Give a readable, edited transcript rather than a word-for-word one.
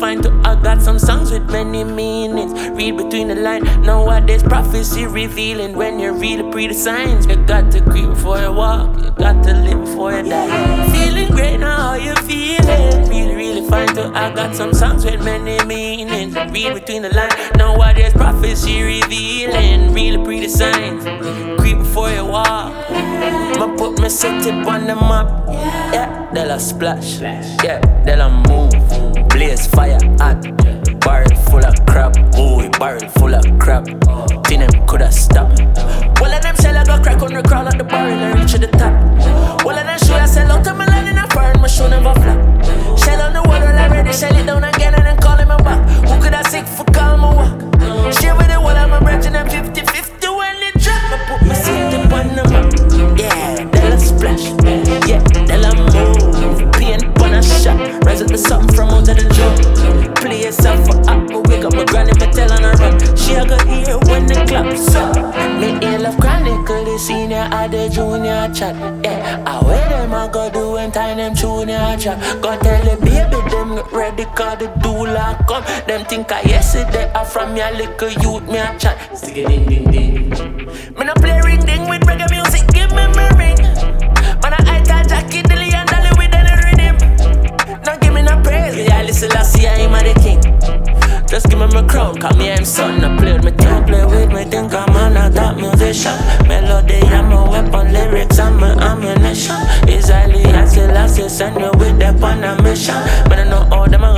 fine too. I got some songs with many meanings. Read between the lines. Nowadays prophecy revealing. When you read the signs, you got to creep before you walk. You got to live before you die. Feeling great now, how you feeling? Really fine too. I got some songs with many meanings. Read between the lines. Nowadays prophecy revealing. Read the signs. Creep before you walk. Ma put my city on the map. Yeah, they'll splash. Yeah, they'll move. Blaze fire hot. Barrel full of crap. Ooh, barrel full of crap. Think them coulda stopped. All of them shell I got crack on the crawl at the barrel and reach to the top. All of them show I sell out to my land in a foreign, my show never flop. Shell on the water already, shell it down again and then call him back. Who coulda sick for call my walk? Share with the wall of my branch and them 50-50 when it drop. I put my city on the map. Yeah, they'll splash. Yeah, they'll move. Paint on a shot. Rise up to something from out of the drum. Play yourself for up, but wake up my granny, me tell on her run. She a go hear when the claps up. Me hail love chronicle, the senior or the junior chat. Yeah, I wear them I go do and time them junior chat. Go tell the baby them get ready cause the doula come. Them think I yesterday I from your little youth me a chat. Stick it ding ding ding. Me no play ring ding with reggae music, give me my ring. Man I tie Jackie Dilly and Dolly with any rhythm. No give me no praise, yeah listen I see I am the king. Just give me my crown, cause me I'm son. I play with me tongue, play with me think I'm a top musician. Melody I'm my weapon, lyrics I'm my ammunition. Israeli I still send me with them on a mission. But I know all them